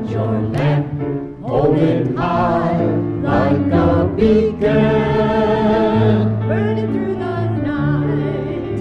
Light your lamp, hold it high like a beacon, burning through the night.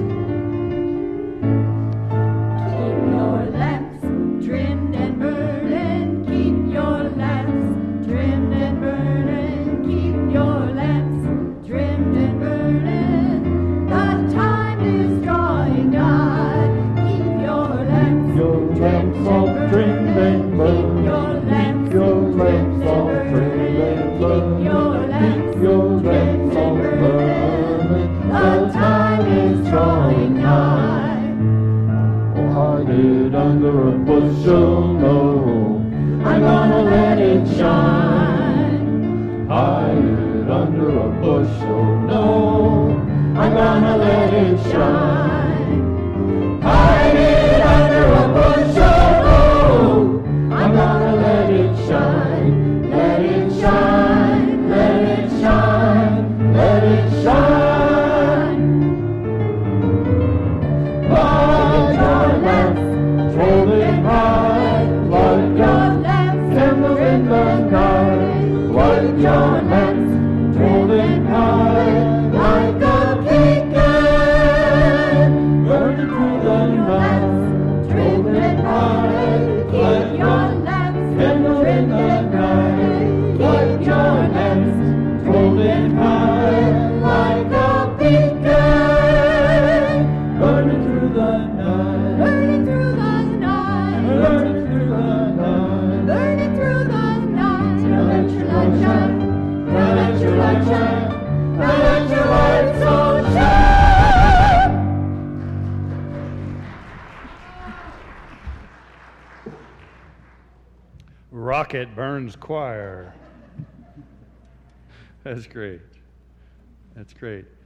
Keep your lamps trimmed and burning, keep your lamps trimmed and burning, keep your lamps trimmed and burning. The time is drawing nigh. Keep your lamps all trimmed and burning. keep your lamps Keep your lamps all trimmed and burning. keep your lamps Keep your lamps all burning. The time is drawing nigh. Oh, hide it under a bushel, no. I'm gonna let it shine. Hide it under a bushel, no. I'm gonna let it shine. Hide it under a bushel. Oh, I'm gonna let it shine. Let it shine. Let it shine. Let it shine. Light your lamps, Hold it high like your a lamps, candle in the night. Light your lamps, hold it high like a beacon, burning through the night. trimmed and high. Keep your lamps Candle in the night. Keep your lamps Hold it high like a beacon, burning through the night. burning through the night, Burning through the night. burning through the night. Now let your light shine. Now let your light shine. Now let your light so shine. Rocket Burns Choir. That's great. That's great.